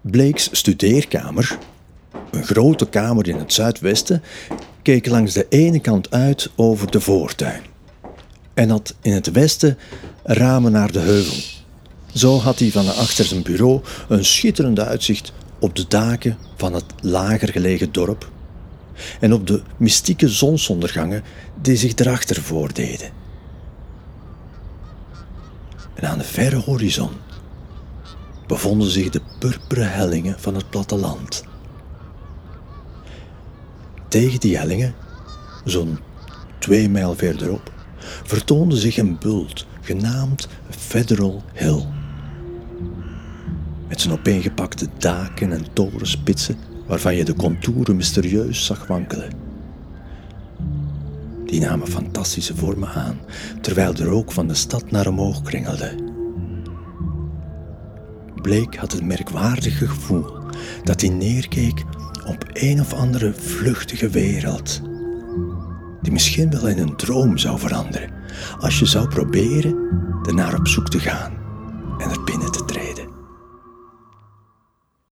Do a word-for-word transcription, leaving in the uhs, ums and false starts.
Blake's studeerkamer, een grote kamer in het zuidwesten, keek langs de ene kant uit over de voortuin en had in het westen ramen naar de heuvel. Zo had hij van achter zijn bureau een schitterend uitzicht op de daken van het lager gelegen dorp en op de mystieke zonsondergangen die zich erachter voordeden. En aan de verre horizon bevonden zich de purperen hellingen van het platteland. Tegen die hellingen, zo'n twee mijl verderop, vertoonde zich een bult genaamd Federal Hill. Met zijn opeengepakte daken en torenspitsen waarvan je de contouren mysterieus zag wankelen. Die namen fantastische vormen aan, terwijl de rook van de stad naar omhoog kringelde. Blake had het merkwaardige gevoel dat hij neerkeek op een of andere vluchtige wereld, die misschien wel in een droom zou veranderen, als je zou proberen ernaar op zoek te gaan en er binnen te treden.